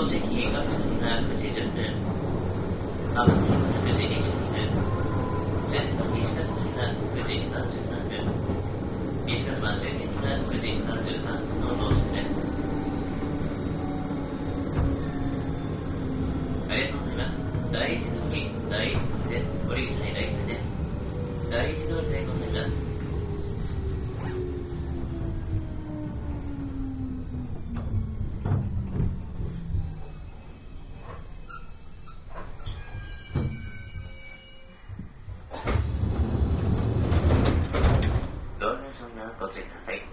時が9時10分、アップ9時22分、ジェット西勝が9時33分、西勝間終点が9時33分の到着です。ありがとうございます。第一通りでご利用者いただきです。第一通りでございます。ご注意ください。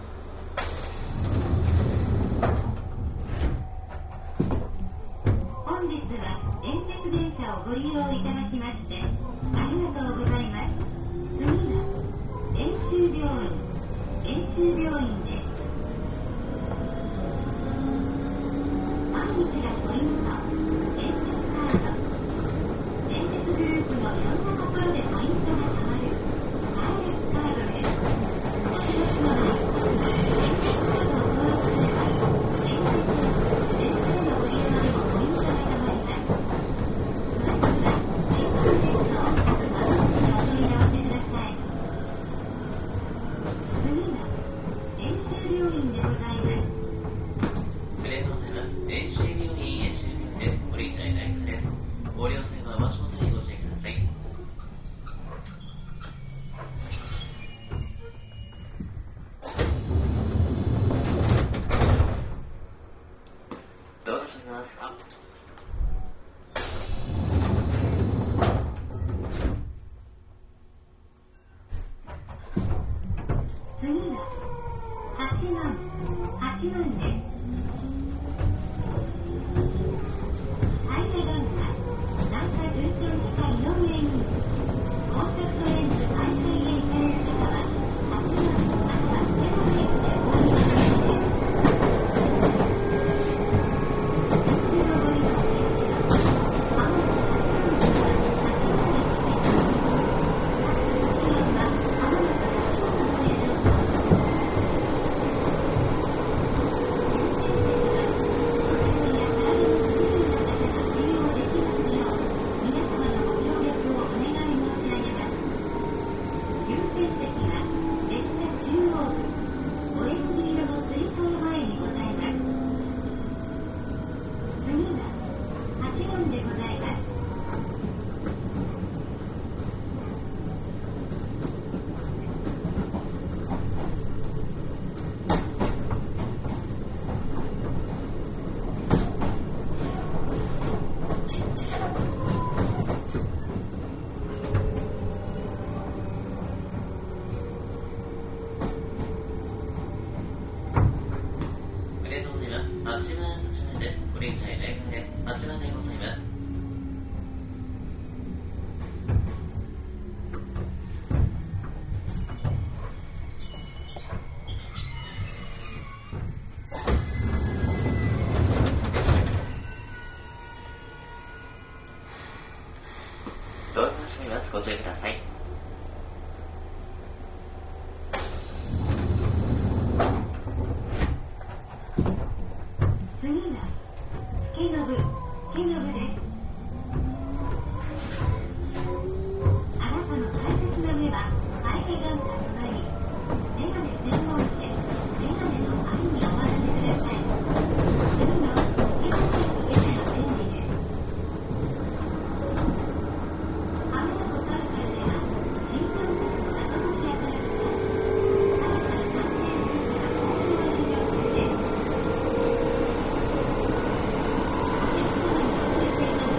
本日は電鉄電車をご利用いただきましてありがとうございます。次は遠州病院です。毎日がポイント、電鉄カード、電鉄グループのいろんなところでポイントが貯まるカードです。 ご注意ください。 次は助信です。あなたの大切な目は相手がとなり、メガネ専門店メガネの愛にお任せください。次の手がけの便利です。雨のことあるからでは新幹線の後乗り当たるです。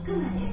つくまで。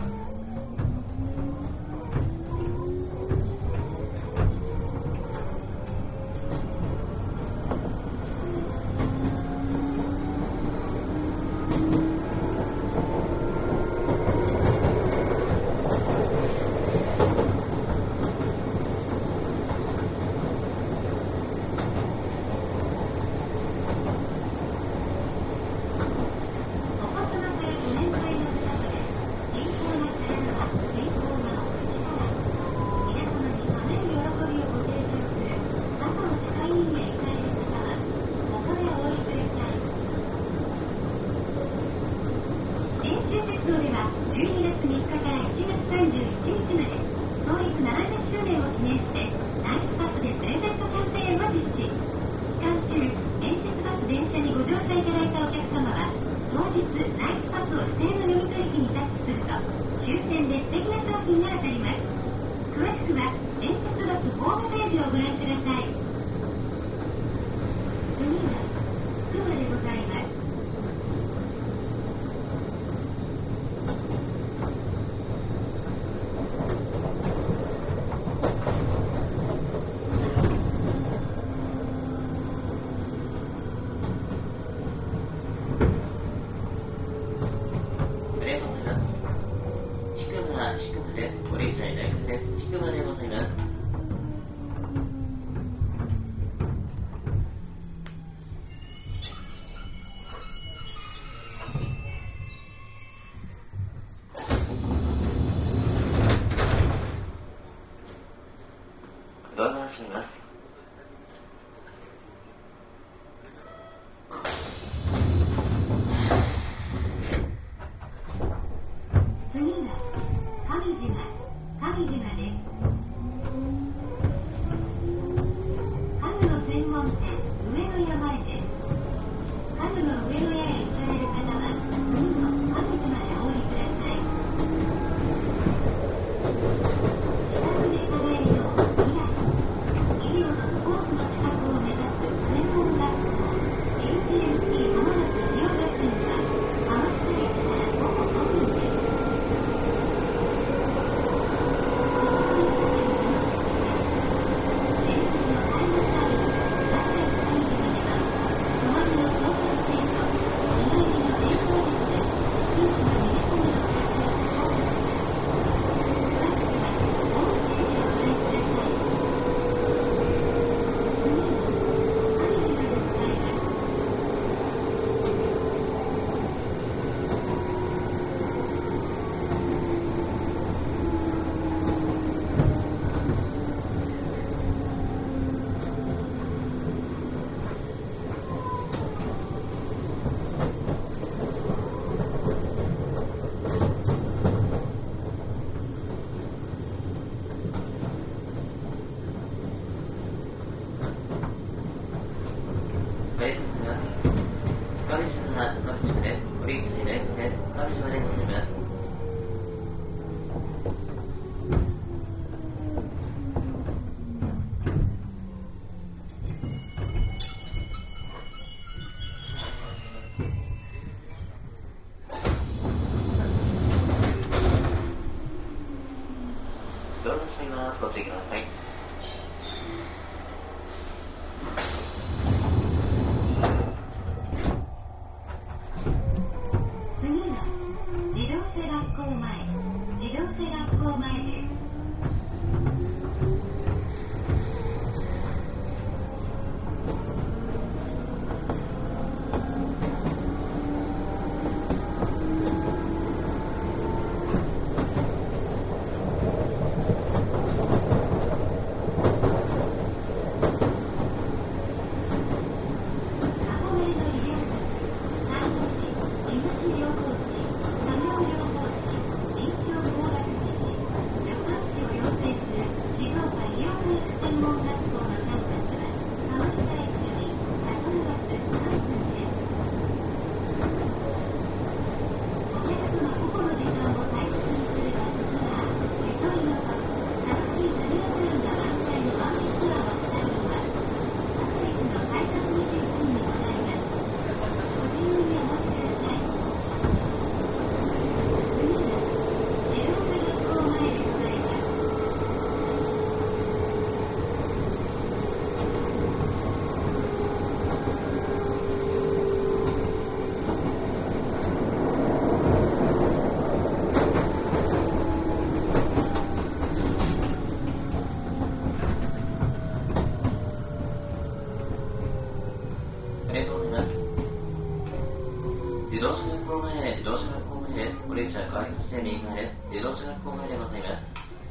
自動車学校前へ、自動車学校前へ、お列車変わりまして右側へ、自動車学校前でございます。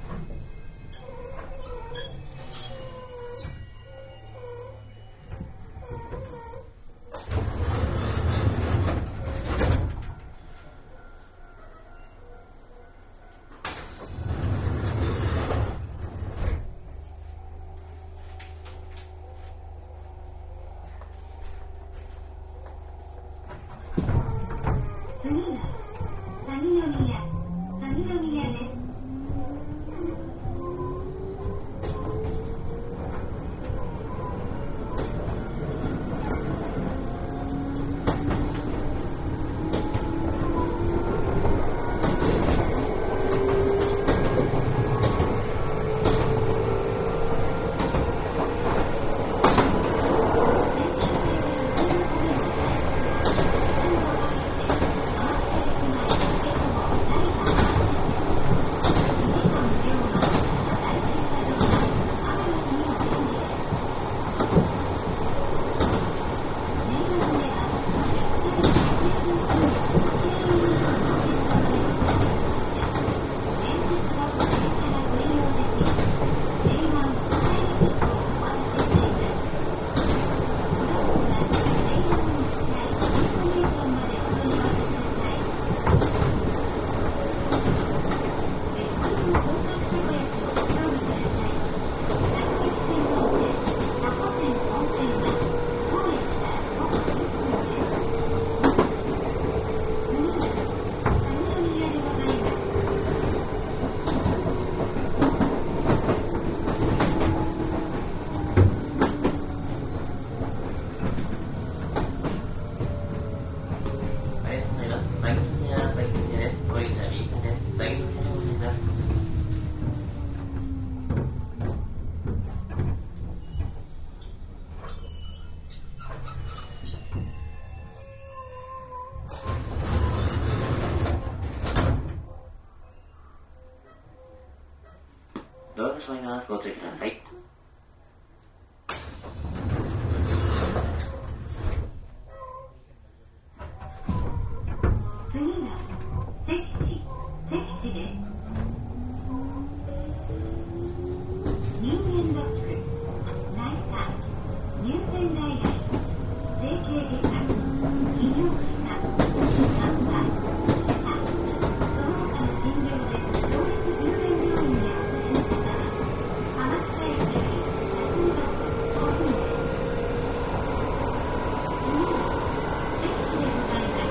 ドアが閉まります。ご注意ください。 次は敵地です。人間ドック、内科、入選外来、整形外科、医療機関、看板、その他の診療で同一重点病院でお越しの方は、天草駅より先にバス5分です。次は敵地でございます。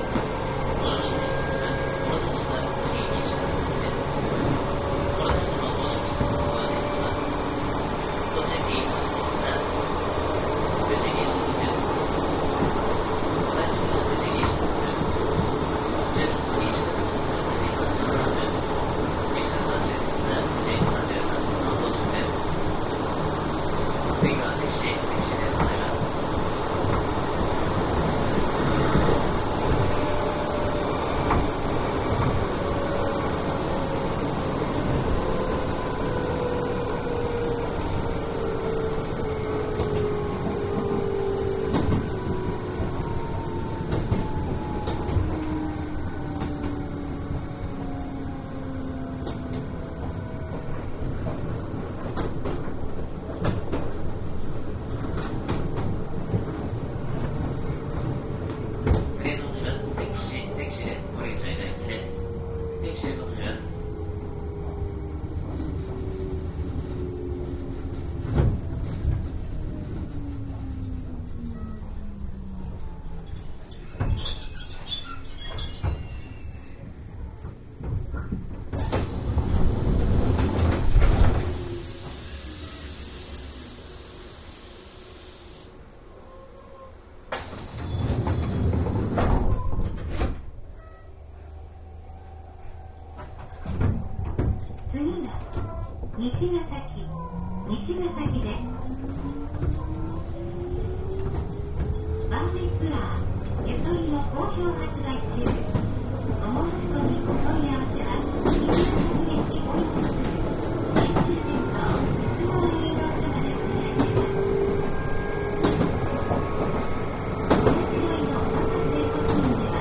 西ヶ崎です。バンディツアー、ゆとりの好評発売中。お申し込みお問い合わせは、西ヶ崎駅おいとする、最終線と鉄道営業所までお願いします。お間違いのお待たせご注意です。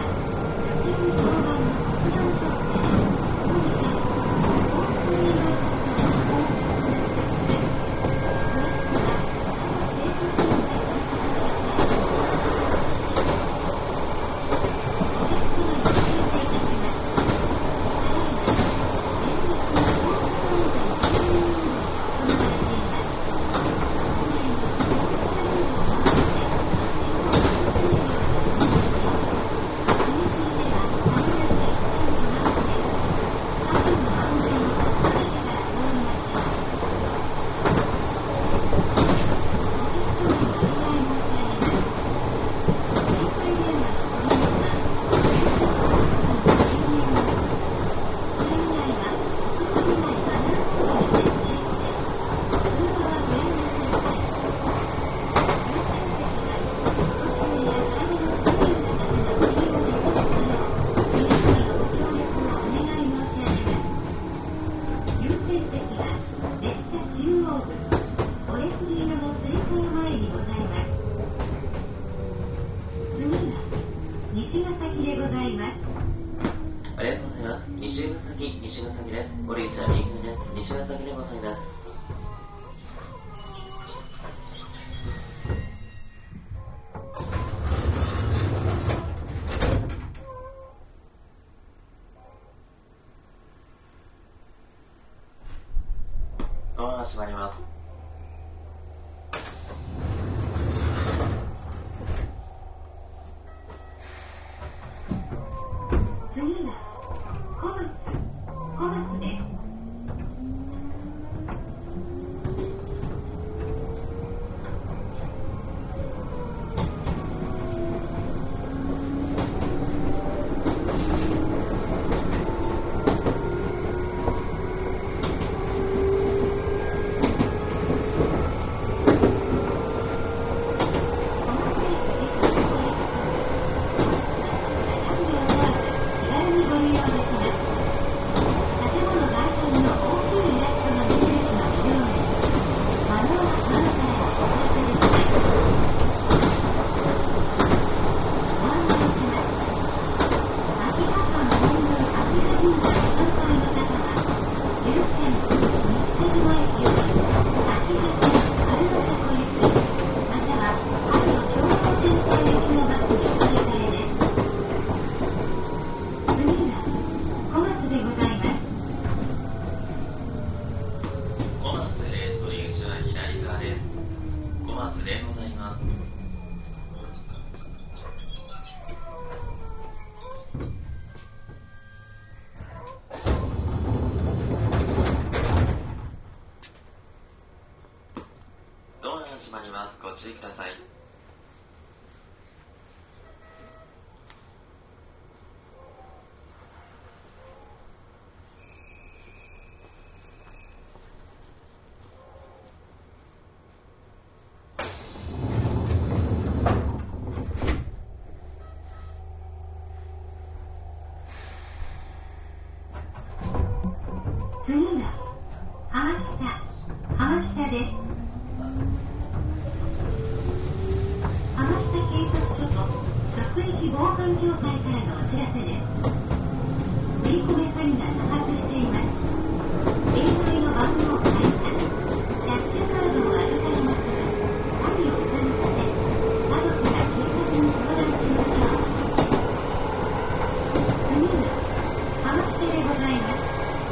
西ヶ崎でございます。 ありがとうございます。西ヶ崎です。おリーチは右組です。西ヶ崎でございます。ドアが閉まります。 次は小松です。閉まります。ご注意ください。次は浜北です。浜北警察署と各駅防犯協会からのお知らせです。振り込め詐欺が多発しています。携帯の番号を書いたキャッシュカードを預かりますが、詐欺を疑って家族や警察に相談しましょう。次は浜北でございます。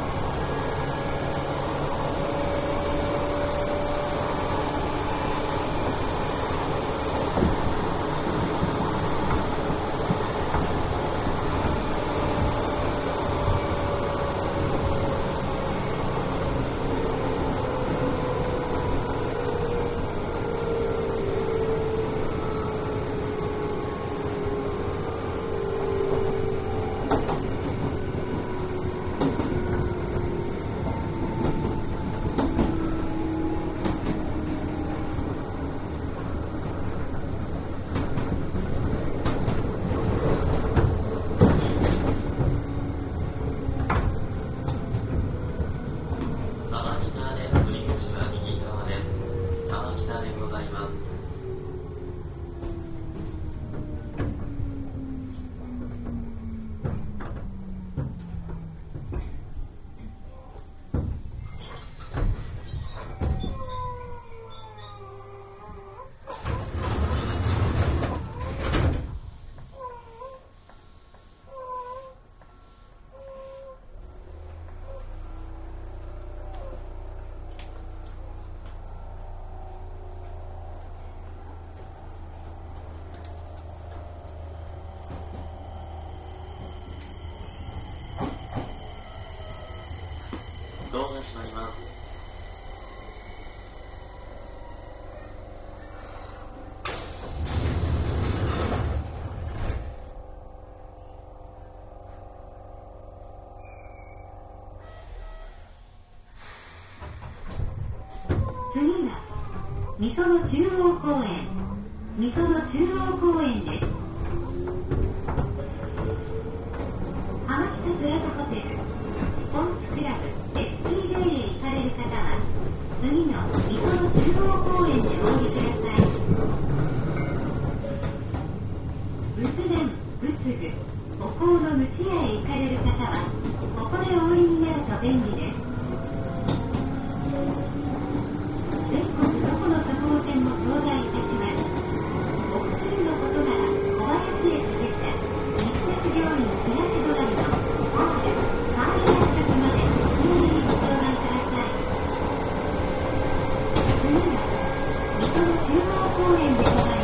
ドアが閉まります。次は御園中央公園です。浜北プラザホテルスポーツクラブ SPJ へ行かれる方は次の御園中央公園でお降りください。仏壇仏具、お香の主屋へ行かれる方は、ここでお降りになると便利です。全国どこの処方箋も頂戴いたします。お薬のことなら小林へかけた日立病院東隣のホールカーリアックまでお見にご頂戴ください。次は水戸の中央公園でございます。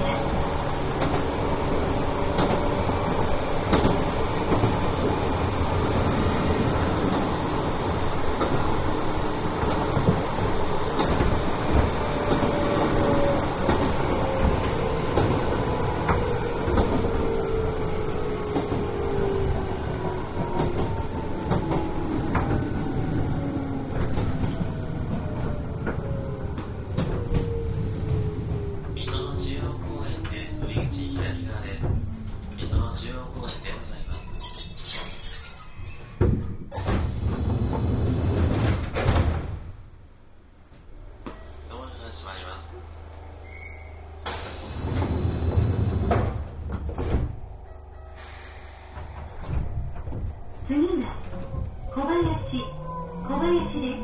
次は小林です。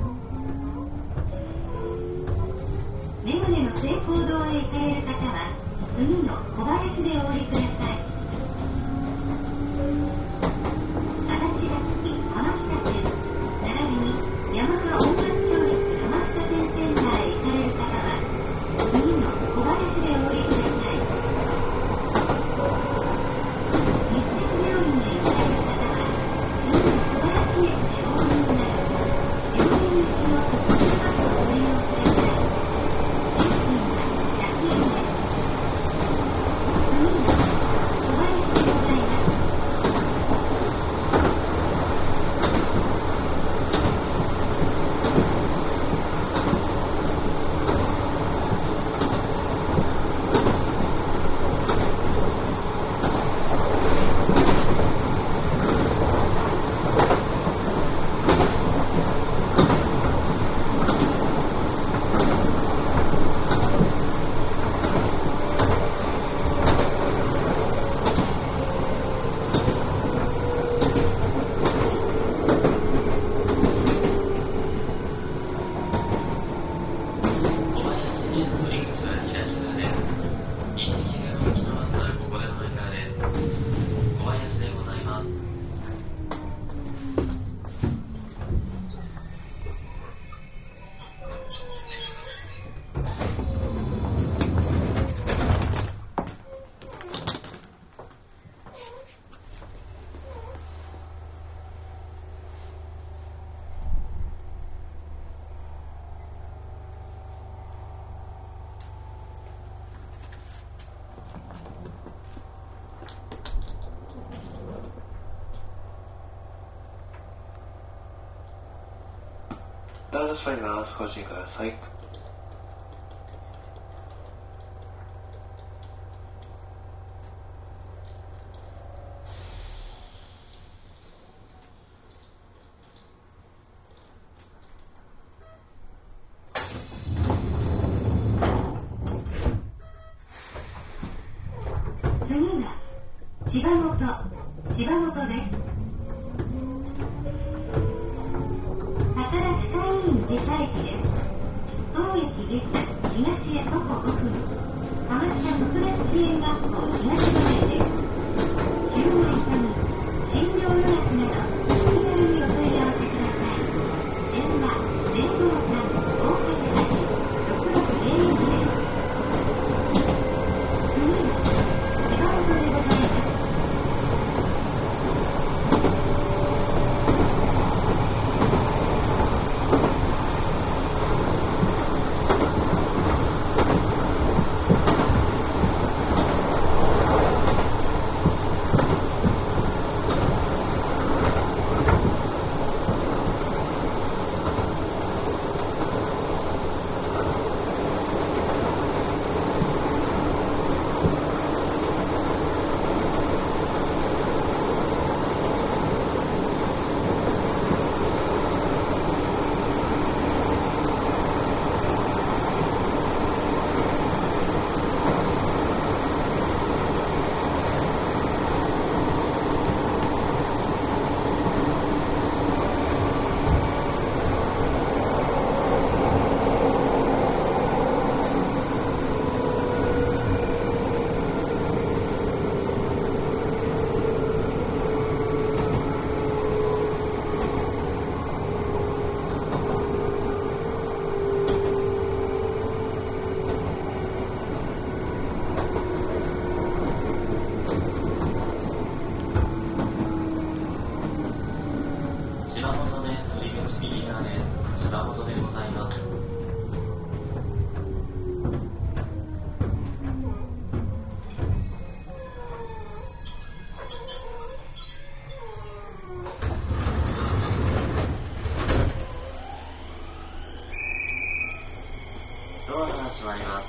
メガネの成功堂へ行かれる方は次の小林でお降りください。足立が月浜北線並びに山川音楽町立浜北線センターへ行かれる方は次の小林でお降りください。日立病院へ行かれる方は小林駅でお降りになる病院行きの特急バスをご利用ください。料金は100円です。次は小林でございます。 ダウン閉まります。ご注意ください。 次は千葉本です。自社駅です。当駅下車東へ徒歩5分。浜北特別支援学校東前です。注文痛み、診療予約などお気軽にお問い合わせください。電話053-588-6601です。次は千葉本でございます。 閉まります。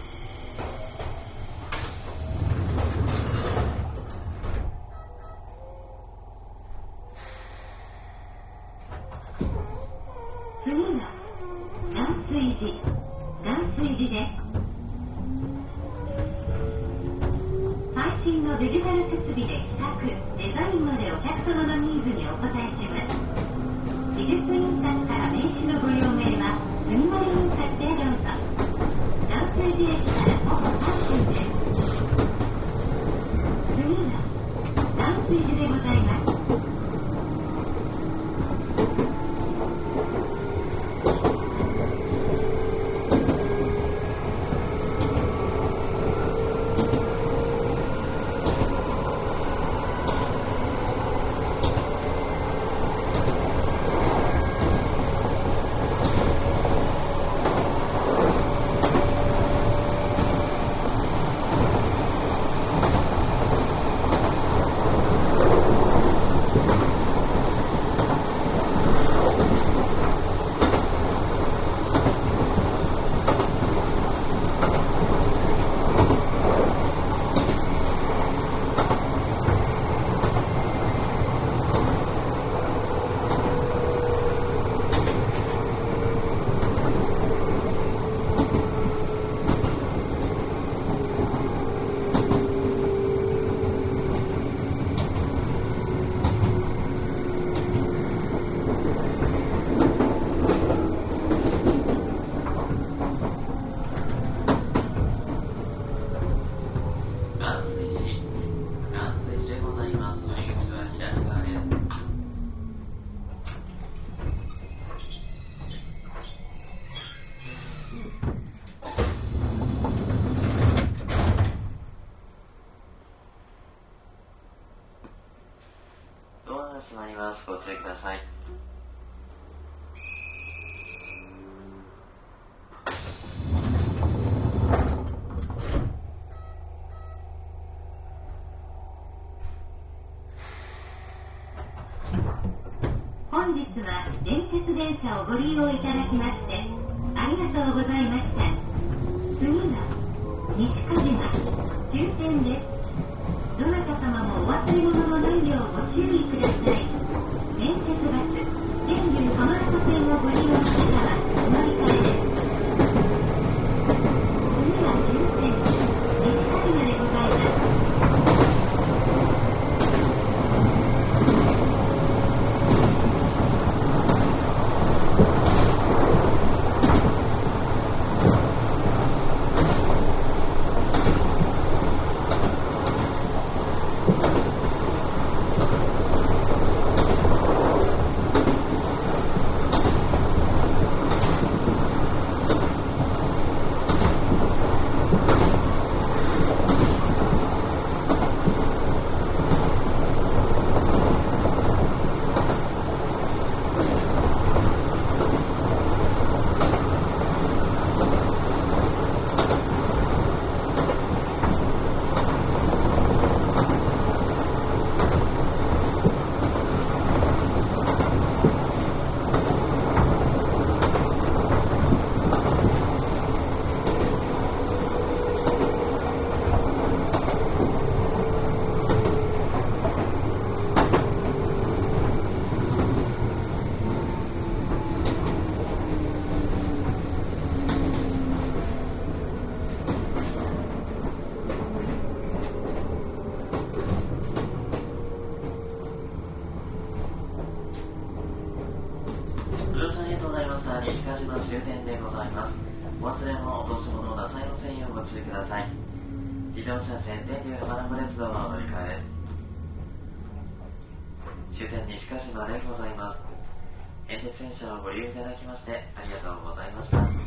次は断水寺です。最新のデジタル設備で企画、デザインまでお客様のニーズにお応えします。技術印刷から名刺のご用命は住まい印刷へどうぞ。断水寺駅から徒歩3分です。次は断水寺でございます。閉まります。ご注意ください。本日は電鉄電車をご利用いただきましてありがとうございました。次は西鹿島終点です。どなた様もお忘れ物のないようご注意ください。電鉄バス天竜浜松線をご利用の方はお乗り換えです。次は終点西鹿島でございます。 西鹿島終点でございます。お忘れ物、落とし物、なさいませんようご注意ください。自動車線天竜浜名湖鉄道の乗り換えです。終点西鹿島でございます。遠鉄電車をご利用いただきましてありがとうございました。